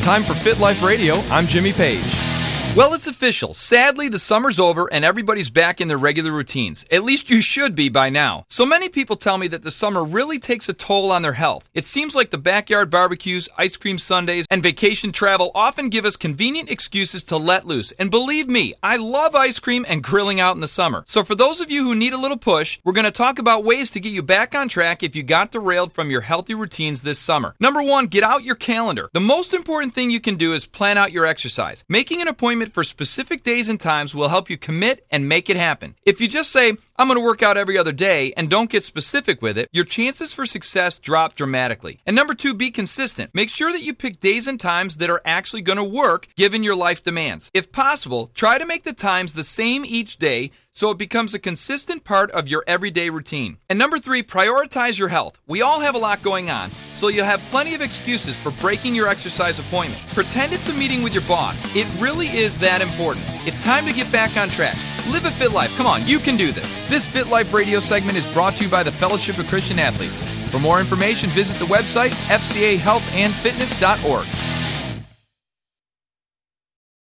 time for Fit Life Radio. I'm Jimmy Page. Well, it's official. Sadly, the summer's over and everybody's back in their regular routines. At least you should be by now. So many people tell me that the summer really takes a toll on their health. It seems like the backyard barbecues, ice cream sundaes, and vacation travel often give us convenient excuses to let loose. And believe me, I love ice cream and grilling out in the summer. So for those of you who need a little push, we're going to talk about ways to get you back on track if you got derailed from your healthy routines this summer. Number one, get out your calendar. The most important thing you can do is plan out your exercise. Making an appointment for specific days and times will help you commit and make it happen. If you just say, I'm going to work out every other day and don't get specific with it, your chances for success drop dramatically. And number two, be consistent. Make sure that you pick days and times that are actually going to work given your life demands. If possible, try to make the times the same each day so it becomes a consistent part of your everyday routine. And number three, prioritize your health. We all have a lot going on, so you'll have plenty of excuses for breaking your exercise appointment. Pretend it's a meeting with your boss. It really is that important. It's time to get back on track. Live a fit life. Come on, you can do this. This Fit Life radio segment is brought to you by the Fellowship of Christian Athletes. For more information, visit the website fcahealthandfitness.org.